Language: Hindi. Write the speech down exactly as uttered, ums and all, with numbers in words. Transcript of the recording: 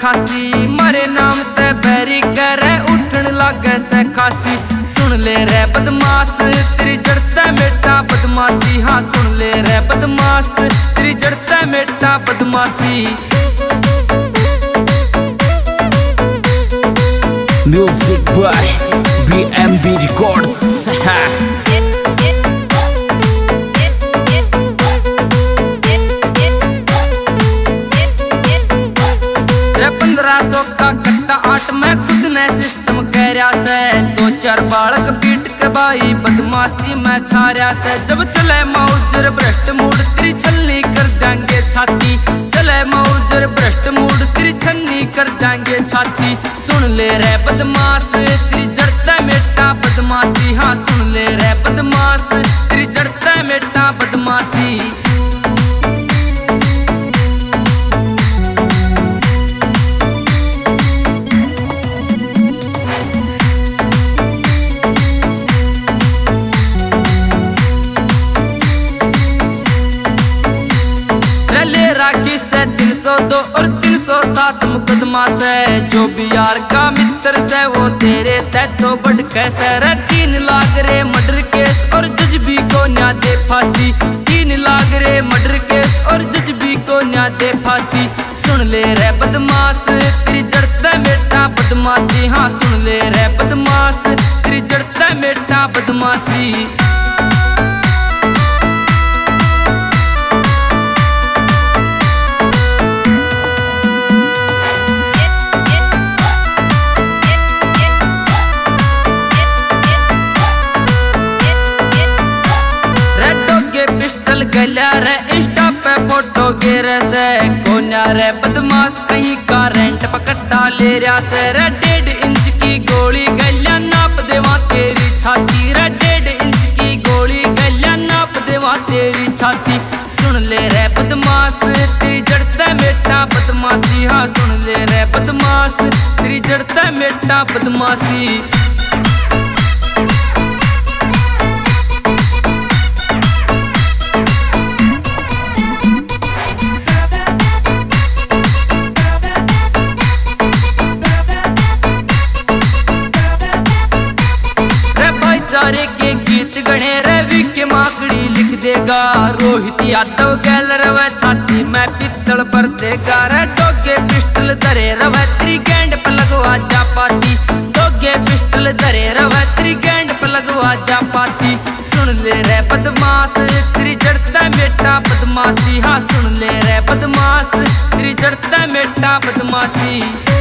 खासी, मारे नाम ते बैरी करे उठन लागे से खासी। सुन ले रे बदमाश तेरी जड़ते मेटा बदमाशी, हाँ सुन ले रे बदमाश तेरी जड़ते मेटा बदमाशी। Music by B M B Records। पंद्रह सौ का कट्टा आठ में खुद ने सिस्टम कह से, दो चार बालक पीट के भाई बदमाशी में छाया से। जब चले मौजर भ्रष्ट मूड तेरी छलनी कर देंगे छाती, चले मौजर भ्रष्ट मूड तेरी छलनी कर देंगे छाती। सुन ले रे बदमाश तेरी जड़ते मेटा बदमाशी, हाँ सुन ले रे बदमाश तेरी जड़ते मेटा बदमाशी। राखी से तीन सौ दो और तीन सौ सात मुकदमा से, जो भी यार का मित्र से वो तेरे तैतो बढ़ कैसे रे। तीन लाख रे मर्डर केस और जज भी को न्याय दे फांसी, तीन लाख रे मर्डर केस और जज भी को न्याय दे फांसी। सुन ले रे बदमाश तेरी जड़ते मेटा बदमाशी, हाँ सुन ले रे बदमाश तेरी जड़ते मेटा बदमाशी। गल्या रे इंस्टा पे फोटो गिरे से, कोन्या रे बदमाश कहीं का रेंट पकड़ा ले रहा से रे। डेढ़ इंच की गोली गल्या नाप देवा तेरी छाती रे, डेढ़ इंच की गोली गल्या नाप देवा तेरी छाती। सुन ले रे बदमाश तेरी जड़ते मेटा बदमाशी, हाँ सुन ले रे बदमाश तेरी जड़ते मेटा बदमाशी। सारे के गीत गणे रवि के माकड़ी लिख देगा, रोहित यादव गैल रवे छाती में पित्तल पर देगा रे। डोगे पिस्टल धरे रवे तेरी गेंद पे लगवा जा पाती, डोगे पिस्टल धरे रवे तेरी गेंद पे लगवा जा पाती। सुन ले रे बदमाश तेरी जड़ते मेटा बदमाशी, हाँ सुन ले रे बदमाश तेरी जड़ते मेटा बदमाशी।